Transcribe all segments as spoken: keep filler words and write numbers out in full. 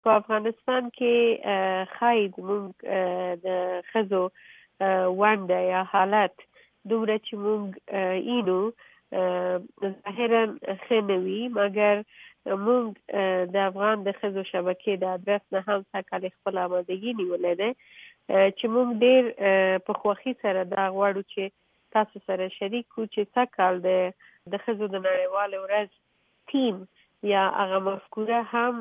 په افغانستان کې خای زموږ د ښځو ونډه یا حالت دومره چې موږ اینو ظاهرا ښه نه وي، مګر موږ د افغان د ښځو شبکې د ادرس نه هم سږکال خپل آمادګي نیولی دی چې موږ ډېر په خوښي سره دا غواړو چې تاسو سره شریک کړو چې سږکال د ښځو د نړیوالې ورځ تیم یا هغه مفکوره هم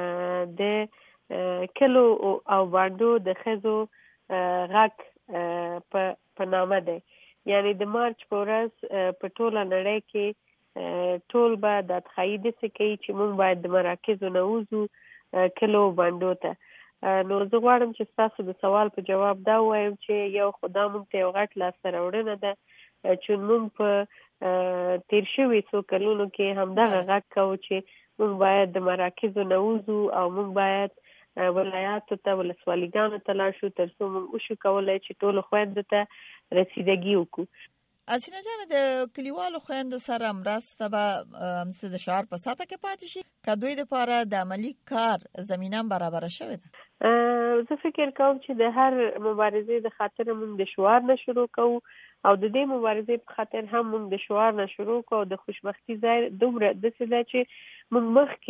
د کلو او بانډو د ښځو غږ په نامه دی. یعنی د مارچ په ورځ په ټوله نړۍ کې ټول به دا تخیل داسې کوي چې موږ باید د مراکزو نه وځو کلو او بانډو ته. نو زه غواړم چې ستاسو د سوال په جواب دا ووایم چې یو خو دا موږ ته یو غټ لاسته راوړنه ده چې موږ په تیر شوي څو کلونو کې همدغه غږ کوو چې موږ باید د مراکزو نه وځو او موږ باید ولایاتو ته ولسوالیګانو ته لاړ شو تر څو موږ وشو کولی چې ټولو خویندو ته رسیدګي وکړو. حسینه جانه د کلیوالو خویندو سره مرسته به همسې د شعار په سطحه کې پاتې شي که دوی دپاره د عملي کار زمینه هم برابره شوې ده؟ زه فکر کوم چې د هر مبارزې د خاطر موږ د شعار نه شروع کوو او د دې مبارزې په خاطر هم موږ د شعار نه شروع کوو. د خوشبختي ځای دومره داسې ده چې موږ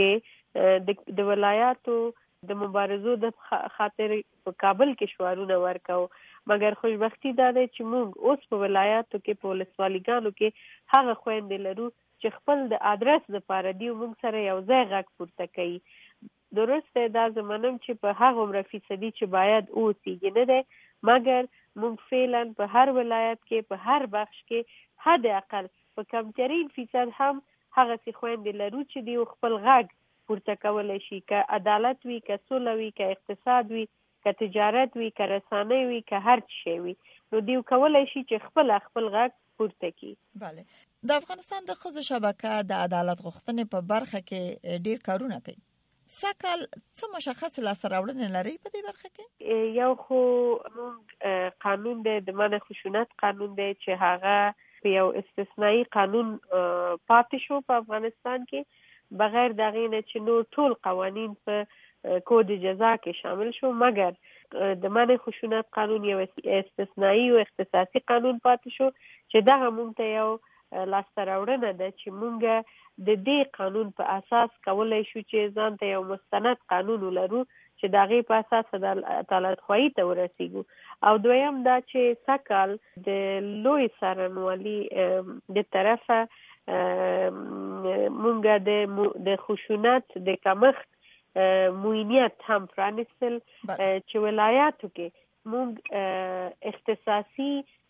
مخکې د ولایاتو د مبارزو د خاطر په کابل کې شعارونه ورکوو، مګر خوشبختي دا ده چې موږ اوس په ولایاتو کې په ولسوالیګانو کې هغه خویندې لرو چې خپل د ادرس دپاره دي موږ سره یو ځای غږ پورته کوي. درسته دا زمانم چې په هغه عمره فیصدي چې باید اوسیږي نه ده، مګر موږ فعلا په هر ولایت کې په هر بخش کې حد اقل په کمترین فیصد هم هغه څه خویندې لرو چې دی خپل غږ پورته کولی شي، که عدالت وي، که سوله وي، که اقتصاد وي، که تجارت وي، که رسانه وي، که هر څه وي، نو دیو کولی شي چې خپل خپل غږ پورته کړي. بله. د افغانستان د ښځو شبکه د عدالت غوښتنې په برخه کې ډیر کارونه کوي. سږکال څه مشخص لاسته راوړنې لري په دې برخه کې؟ یو خو موږ قانون دی، د منع خشونت قانون دی چې هغه په یو استثنایی قانون پاتې شو په افغانستان کې، بغیر د هغې نه چې نور ټول قوانین په کود جزا کې شامل شو، مګر د منع خشونت قانون یو استثنایی او اختصاصي قانون پاتې شو چې دغه موږ ته یو لاسته راوړنه ده چې موږ د دې قانون په اساس کولی شو چې ځان ته یو مستند قانون ولرو چې د هغې په اساس د عدالت خواهي ته ورسیږو. او دویم دا چې سږکال د لوی څارنوالي د طرفه مونږ د خشونت د کمښت معاینات هم پرانستل چې ولایاتو کې مونږ اختصاصي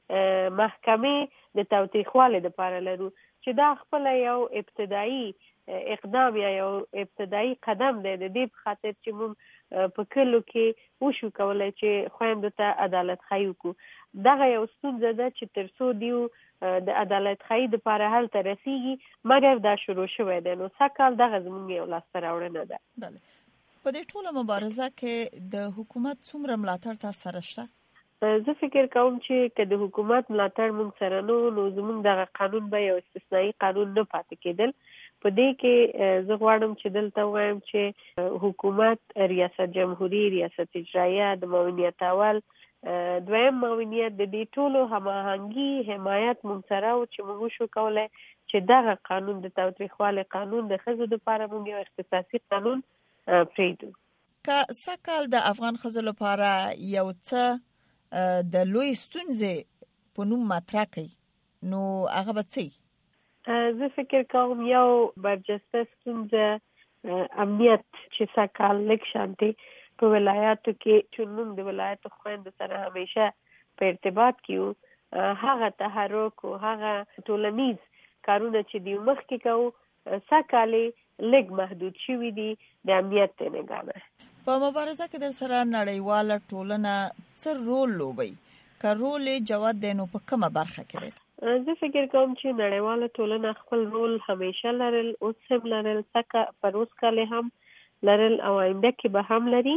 محکمې د تاوتریخوالي دپاره لرو چې دا خپله یو ابتدایي اقدام یا یو ابتدایي قدم دی د دې په خاطر چې مونږ په کلو کې وشو کولی چې خویندو ته عدالت خواهي وکړو. دغه یو ستونزه ده چې تر څو دیو د عدالت خواهي دپاره هلته رسیږي، مګر دا شروع شوی دی. نو سږکال دغه زموږ یو لاسته راوړنه ده. بله. په دې ټوله مبارزه کې د حکومت څومره ملاتړ تاسو سره شته؟ زه فکر کوم چې که د حکومت ملاتړ موږ سره نه و نو زموږ دغه قانون به یو استثنایی قانون نه پاتې کېدل. په دې کې زه غواړم چې دلته ووایم چې حکومت، ریاست جمهوری، ریاست اجرایه، د معاونیت اول، دویم معاونیت، د دې ټولو هماهنګي حمایت موږ سره و چې موږ وشو کولی چې دغه قانون د تاوتریخوالي قانون د ښځو دپاره موږ یو اختصاصي قانون پرېږدو. که سږکال د افغان ښځو لپاره یو څه د لوی ستونزې په نوم مطرح کړي نو هغه به څه؟ زه فکر کوم یو برجسته ستونزه امنیت چې سږکال لږ شانتې په ولایاتو کې چې موږ د ولایاتو خویندو سره همیشه په ارتباط کې یو، هغه تحرک او هغه ټولنیز کارونه چې دوی مخکې کوو سږکال لږ محدود شوي دي د امنیت د نګاه نه. په مبارزه کې در سره نړیواله ټولنه څه رول لوبوي؟ که رول یې جوت دی نو په کومه برخه کې دی؟ زه فکر کوم چې نړیواله ټولنه خپل رول همیشه لرل، اوس هم لرل، څکه پر اوس کال هم لرل او آینده کې به هم لري،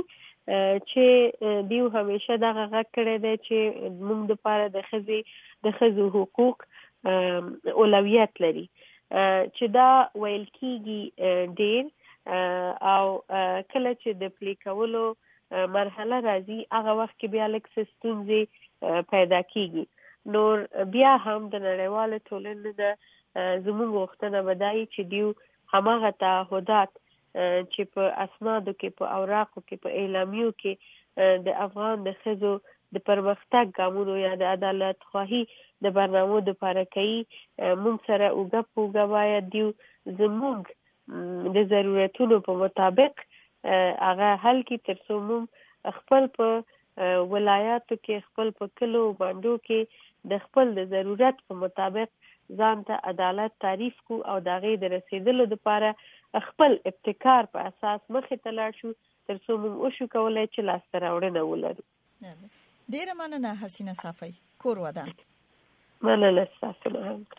چې دیو همیشه دغه غږ کړی دی چې موږ دپاره د ښځې د ښځو حقوق اولویت لري، چې دا ویل کېږي ډېر او کله چې د پلی کولو مرحله راځي هغه وخت کې بیا لږ څه ستونزې پیدا کیږي. نور بیا هم د نړیوالو ټولنې د زموږ غوښتنه به دا وي چې دیو هماغه تعهدات چې په اسنادو کې، په اوراقو کې، په اعلامیو کې د افغان د ښځو د پرمختګ ګامونو یا د عدالت خواهی د برنامو د پاره کوي، موږ سره اوږه په اوږه باید دیو زموږ د ضرورتونو په مطابق هغه حل کی، تر څو موږ خپل په ولایاتو کې، خپل په کلو باندې کې د خپل د ضرورت په مطابق ځان ته عدالت تعریف کو او د هغې د رسیدلو لپاره خپل ابتکار په اساس مخې ته لاړ شو، تر څو موږ وشو کولی چې لاسته راوړنه ولرو. ډیره مننه حسینه صافی، کور ودان. مننه ستاسو نه هم.